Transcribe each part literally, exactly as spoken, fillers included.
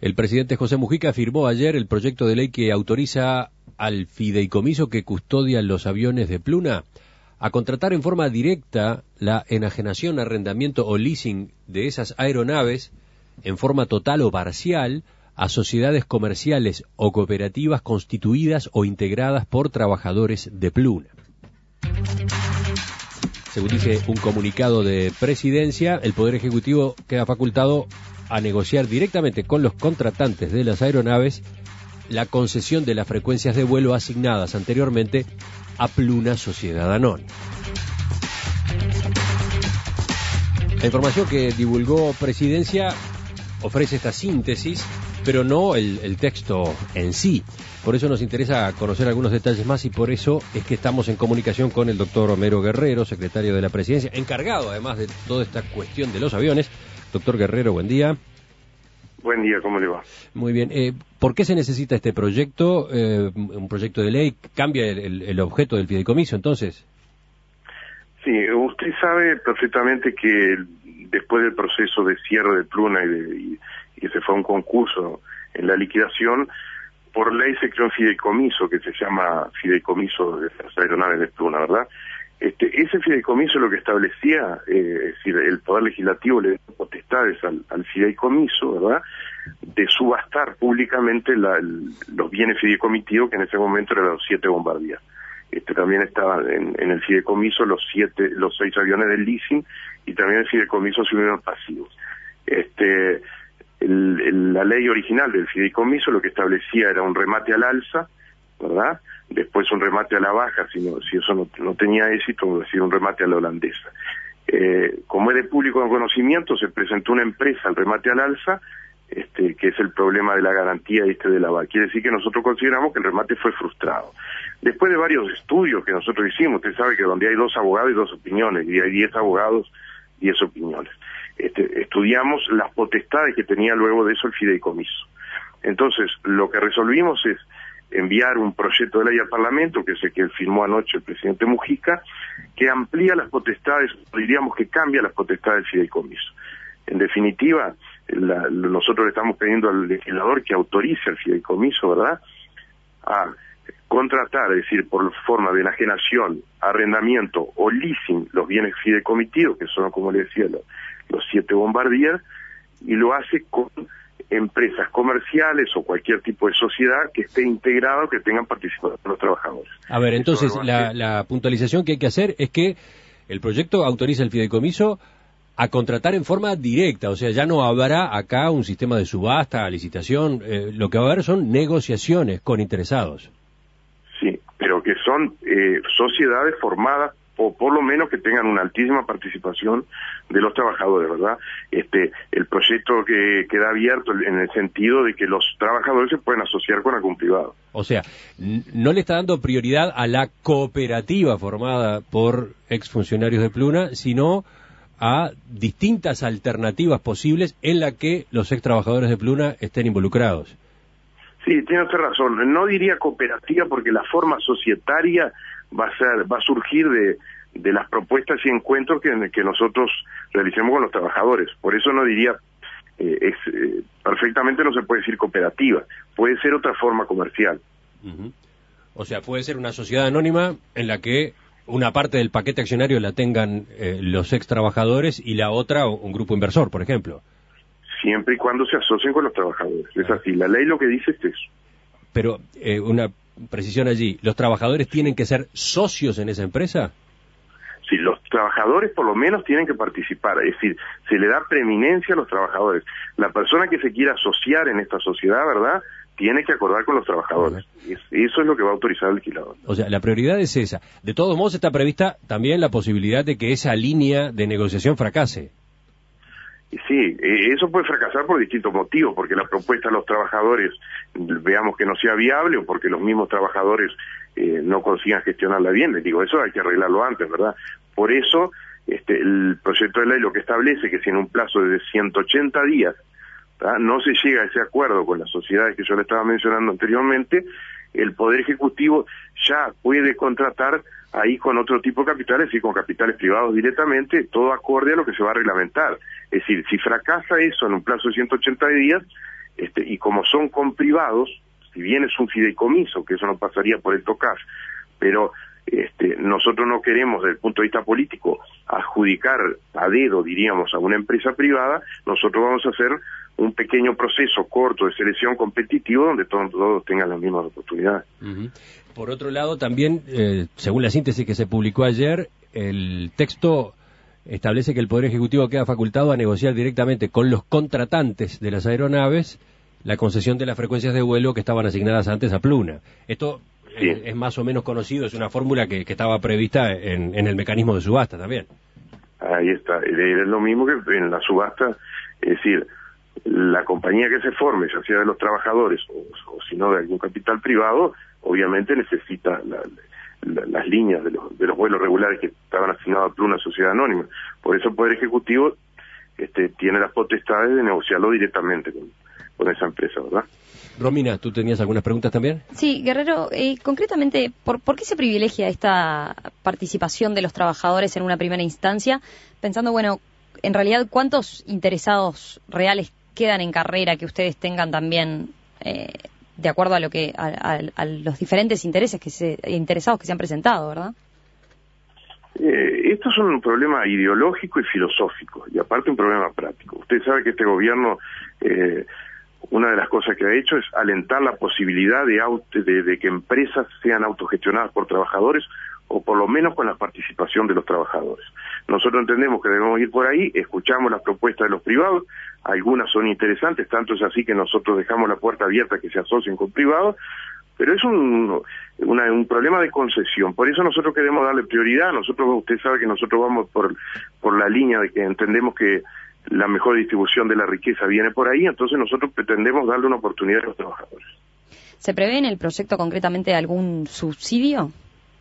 El presidente José Mujica firmó ayer el proyecto de ley que autoriza al fideicomiso que custodia los aviones de Pluna a contratar en forma directa la enajenación, arrendamiento o leasing de esas aeronaves en forma total o parcial a sociedades comerciales o cooperativas constituidas o integradas por trabajadores de Pluna. Según dice un comunicado de Presidencia, el Poder Ejecutivo queda facultado a negociar directamente con los contratantes de las aeronaves la concesión de las frecuencias de vuelo asignadas anteriormente a Pluna Sociedad Anónima. La información que divulgó Presidencia ofrece esta síntesis, pero no el, el texto en sí. Por eso nos interesa conocer algunos detalles más y por eso es que estamos en comunicación con el doctor Homero Guerrero, secretario de la Presidencia, encargado además de toda esta cuestión de los aviones. Doctor Guerrero, buen día. Buen día, ¿cómo le va? Muy bien. Eh, ¿Por qué se necesita este proyecto, eh, un proyecto de ley? ¿Cambia el, el, el objeto del fideicomiso, entonces? Sí, usted sabe perfectamente que después del proceso de cierre de Pluna y, de, y, y se fue a un concurso en la liquidación, por ley se creó un fideicomiso que se llama Fideicomiso de las Aeronaves de Pluna, ¿verdad? Este, ese fideicomiso lo que establecía, eh, es decir, el Poder Legislativo le dio potestades al, al fideicomiso, ¿verdad?, de subastar públicamente la, el, los bienes fideicomitivos, que en ese momento eran los siete Bombardier. Este, también estaban en, en el fideicomiso los siete, los seis aviones del leasing y también el fideicomiso subieron pasivos. Este, el, el, la ley original del fideicomiso lo que establecía era un remate al alza, ¿verdad?, después un remate a la baja, si, no, si eso no, no tenía éxito, es decir, un remate a la holandesa. Eh, como es de público conocimiento, se presentó una empresa al remate al alza, este, que es el problema de la garantía este de la V A. Quiere decir que nosotros consideramos que el remate fue frustrado. Después de varios estudios que nosotros hicimos, usted sabe que donde hay dos abogados y dos opiniones, y hay diez abogados, diez opiniones. Este, estudiamos las potestades que tenía luego de eso el fideicomiso. Entonces, lo que resolvimos es enviar un proyecto de ley al Parlamento, que es el que firmó anoche el presidente Mujica, que amplía las potestades, diríamos que cambia las potestades del fideicomiso. En definitiva, la, nosotros le estamos pidiendo al legislador que autorice al fideicomiso, ¿verdad?, a contratar, es decir, por forma de enajenación, arrendamiento o leasing, los bienes fideicomitivos, que son, como le decía, los, los siete Bombardier, y lo hace con empresas comerciales o cualquier tipo de sociedad que esté integrado, que tengan participación los trabajadores. A ver, entonces, la, la puntualización que hay que hacer es que el proyecto autoriza el fideicomiso a contratar en forma directa, o sea, ya no habrá acá un sistema de subasta, licitación, eh, lo que va a haber son negociaciones con interesados. Sí, pero que son eh, sociedades formadas o por lo menos que tengan una altísima participación de los trabajadores, ¿verdad? Este, el proyecto que queda abierto en el sentido de que los trabajadores se pueden asociar con algún privado. O sea, no le está dando prioridad a la cooperativa formada por exfuncionarios de Pluna, sino a distintas alternativas posibles en la que los ex trabajadores de Pluna estén involucrados. Sí, tiene usted razón. No diría cooperativa porque la forma societaria va a ser, va a surgir de, de las propuestas y encuentros que, que nosotros realicemos con los trabajadores. Por eso no diría, eh, es, eh, perfectamente no se puede decir cooperativa, puede ser otra forma comercial. Uh-huh. O sea, puede ser una sociedad anónima en la que una parte del paquete accionario la tengan eh, los ex trabajadores y la otra un grupo inversor, por ejemplo. Siempre y cuando se asocien con los trabajadores. Es así, la ley lo que dice es eso. Pero, eh, una precisión allí, ¿los trabajadores tienen que ser socios en esa empresa? Sí, los trabajadores por lo menos tienen que participar, es decir, se le da preeminencia a los trabajadores. La persona que se quiera asociar en esta sociedad, ¿verdad?, tiene que acordar con los trabajadores. Uh-huh. Eso es lo que va a autorizar el legislador. O sea, la prioridad es esa. De todos modos está prevista también la posibilidad de que esa línea de negociación fracase. Sí, eso puede fracasar por distintos motivos, porque la propuesta de los trabajadores veamos que no sea viable o porque los mismos trabajadores eh, no consigan gestionarla bien. Les digo, eso hay que arreglarlo antes, ¿verdad? Por eso, este, el proyecto de ley lo que establece que si en un plazo de ciento ochenta días, ¿verdad?, no se llega a ese acuerdo con las sociedades que yo le estaba mencionando anteriormente, el Poder Ejecutivo ya puede contratar ahí con otro tipo de capitales y con capitales privados directamente, todo acorde a lo que se va a reglamentar. Es decir, si fracasa eso en un plazo de ciento ochenta días, este, y como son con privados, si bien es un fideicomiso, que eso no pasaría por el TOCAF, pero este, nosotros no queremos, desde el punto de vista político, adjudicar a dedo, diríamos, a una empresa privada. Nosotros vamos a hacer un pequeño proceso corto de selección competitivo donde todos, todos tengan las mismas oportunidades. Uh-huh. Por otro lado, también, eh, según la síntesis que se publicó ayer, el texto establece que el Poder Ejecutivo queda facultado a negociar directamente con los contratantes de las aeronaves la concesión de las frecuencias de vuelo que estaban asignadas antes a Pluna. Esto sí. es, es más o menos conocido, es una fórmula que, que estaba prevista en, en el mecanismo de subasta también. Ahí está, es lo mismo que en la subasta, es decir, la compañía que se forme, ya sea de los trabajadores o, o si no de algún capital privado, obviamente necesita la, la, las líneas de los, de los vuelos regulares que estaban asignados a Pluna Sociedad Anónima. Por eso el Poder Ejecutivo este, tiene las potestades de negociarlo directamente con, con esa empresa, ¿verdad? Romina, ¿tú tenías algunas preguntas también? Sí, Guerrero, eh, concretamente, ¿por, ¿por qué se privilegia esta participación de los trabajadores en una primera instancia? Pensando, bueno, en realidad, ¿cuántos interesados reales quedan en carrera que ustedes tengan también eh, de acuerdo a lo que a, a, a los diferentes intereses que se interesados que se han presentado, ¿verdad? Eh, esto es un problema ideológico y filosófico, y aparte un problema práctico. Usted sabe que este gobierno, eh, una de las cosas que ha hecho es alentar la posibilidad de, auto, de, de que empresas sean autogestionadas por trabajadores, o por lo menos con la participación de los trabajadores. Nosotros entendemos que debemos ir por ahí, escuchamos las propuestas de los privados, algunas son interesantes, tanto es así que nosotros dejamos la puerta abierta a que se asocien con privados, pero es un, una, un problema de concesión. Por eso nosotros queremos darle prioridad. Nosotros, usted sabe que nosotros vamos por, por la línea de que entendemos que la mejor distribución de la riqueza viene por ahí, entonces nosotros pretendemos darle una oportunidad a los trabajadores. ¿Se prevé en el proyecto concretamente algún subsidio?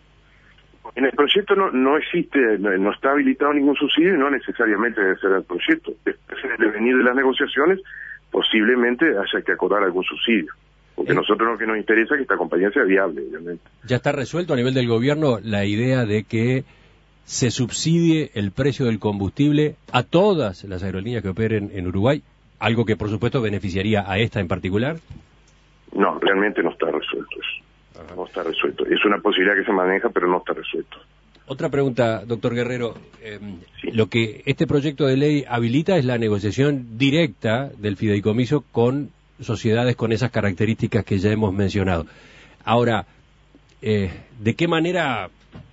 En el proyecto no, no existe, no, no está habilitado ningún subsidio y no necesariamente debe ser el proyecto. Después, en el devenir de las negociaciones, posiblemente haya que acordar algún subsidio. Porque ¿Eh? nosotros lo que nos interesa es que esta compañía sea viable, obviamente. ¿Ya está resuelto a nivel del gobierno la idea de que se subsidie el precio del combustible a todas las aerolíneas que operen en Uruguay? ¿Algo que, por supuesto, beneficiaría a esta en particular? No, realmente no está resuelto eso. Ajá. No está resuelto. Es una posibilidad que se maneja, pero no está resuelto. Otra pregunta, doctor Guerrero. Eh, sí. Lo que este proyecto de ley habilita es la negociación directa del fideicomiso con sociedades con esas características que ya hemos mencionado. Ahora, eh, ¿de qué manera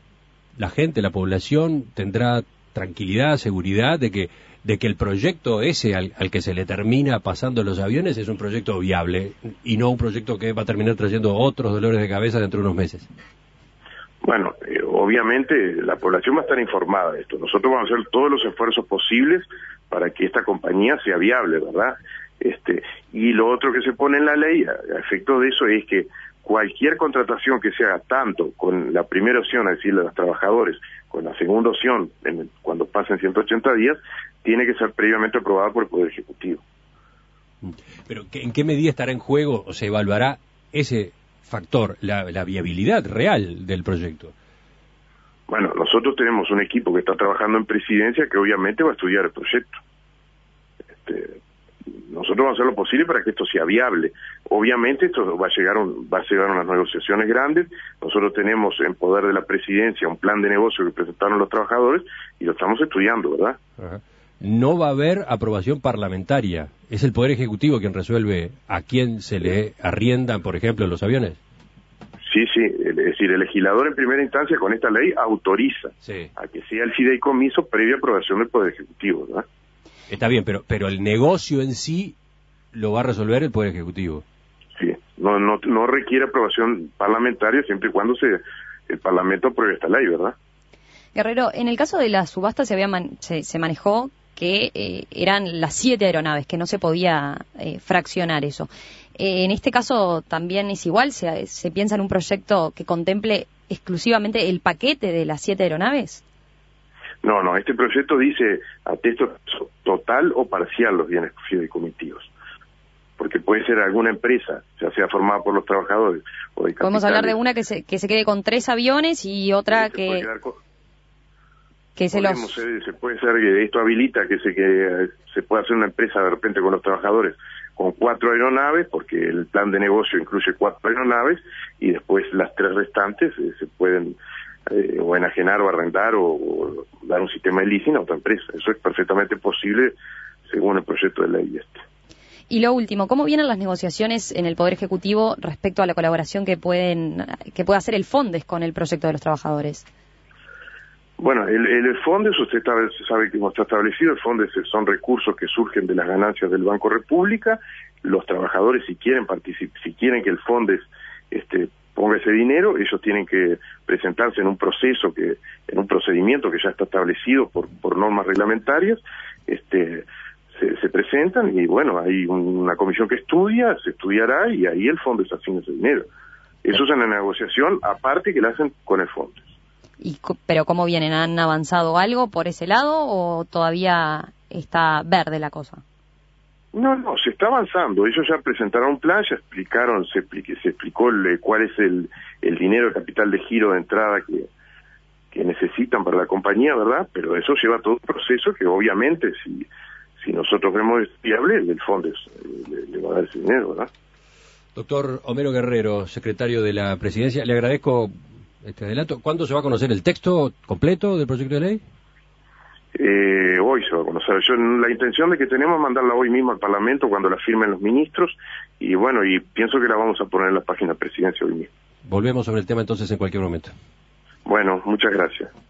la gente, la población, tendrá tranquilidad, seguridad de que de que el proyecto ese al, al que se le termina pasando los aviones es un proyecto viable y no un proyecto que va a terminar trayendo otros dolores de cabeza dentro de unos meses? Bueno, eh, obviamente la población va a estar informada de esto. Nosotros vamos a hacer todos los esfuerzos posibles para que esta compañía sea viable, ¿verdad? Este, y lo otro que se pone en la ley, a, a efecto de eso, es que cualquier contratación que se haga tanto con la primera opción, es decir, de los trabajadores, con la segunda opción, en el, cuando pasen ciento ochenta días, tiene que ser previamente aprobada por el Poder Ejecutivo. Pero ¿en qué medida estará en juego o se evaluará ese factor, la, la viabilidad real del proyecto? Bueno, nosotros tenemos un equipo que está trabajando en presidencia que obviamente va a estudiar el proyecto. Este, nosotros vamos a hacer lo posible para que esto sea viable. Obviamente esto va a llegar un, va a llegar a unas negociaciones grandes. Nosotros tenemos en poder de la presidencia un plan de negocio que presentaron los trabajadores y lo estamos estudiando, ¿verdad? Ajá. No va a haber aprobación parlamentaria. ¿Es el Poder Ejecutivo quien resuelve a quién se le arriendan, por ejemplo, los aviones? Sí, sí, es decir, el legislador en primera instancia con esta ley autoriza sí. a que sea el fideicomiso previa aprobación del Poder Ejecutivo, ¿verdad? Está bien, pero pero el negocio en sí lo va a resolver el Poder Ejecutivo. Sí, no no no requiere aprobación parlamentaria siempre y cuando se el Parlamento apruebe esta ley, ¿verdad? Guerrero, en el caso de la subasta se había man, se, se manejó que eh, eran las siete aeronaves, que no se podía eh, fraccionar eso. Eh, en este caso también es igual, se, se piensa en un proyecto que contemple exclusivamente el paquete de las siete aeronaves. No, no, este proyecto dice a texto total o parcial los bienes fideicomitivos, porque puede ser alguna empresa, ya sea formada por los trabajadores o de capitales. Podemos hablar de una que se, que se quede con tres aviones y otra que... que se Podemos, los... eh, se puede ser que esto habilita que se que se pueda hacer una empresa de repente con los trabajadores con cuatro aeronaves, porque el plan de negocio incluye cuatro aeronaves, y después las tres restantes eh, se pueden eh, o enajenar o arrendar o, o dar un sistema de leasing a otra empresa. Eso es perfectamente posible según el proyecto de ley este. Y lo último, ¿cómo vienen las negociaciones en el Poder Ejecutivo respecto a la colaboración que pueden que puede hacer el Fondes con el proyecto de los trabajadores? Bueno, el, el Fondes, usted sabe, sabe que está establecido, el Fondes son recursos que surgen de las ganancias del Banco República. Los trabajadores, si quieren particip si quieren que el Fondes este, ponga ese dinero, ellos tienen que presentarse en un proceso, que en un procedimiento que ya está establecido por, por normas reglamentarias, este Se, se presentan y bueno, hay una comisión que estudia, se estudiará y ahí el fondo asigna ese dinero. Eso es una negociación aparte que la hacen con el fondo. ¿Y, pero cómo vienen? ¿Han avanzado algo por ese lado o todavía está verde la cosa? No, no, se está avanzando. Ellos ya presentaron un plan, ya explicaron, se, se explicó el, cuál es el, el dinero de capital de giro de entrada que, que necesitan para la compañía, ¿verdad? Pero eso lleva todo un proceso que obviamente si Si nosotros vemos viable, el fondo le, le va a dar ese dinero, ¿verdad? Doctor Homero Guerrero, secretario de la Presidencia, le agradezco este adelanto. ¿Cuándo se va a conocer el texto completo del proyecto de ley? Eh, hoy se va a conocer. Yo, la intención de que tenemos es mandarla hoy mismo al Parlamento cuando la firmen los ministros, y bueno, y pienso que la vamos a poner en la página de Presidencia hoy mismo. Volvemos sobre el tema entonces en cualquier momento. Bueno, muchas gracias.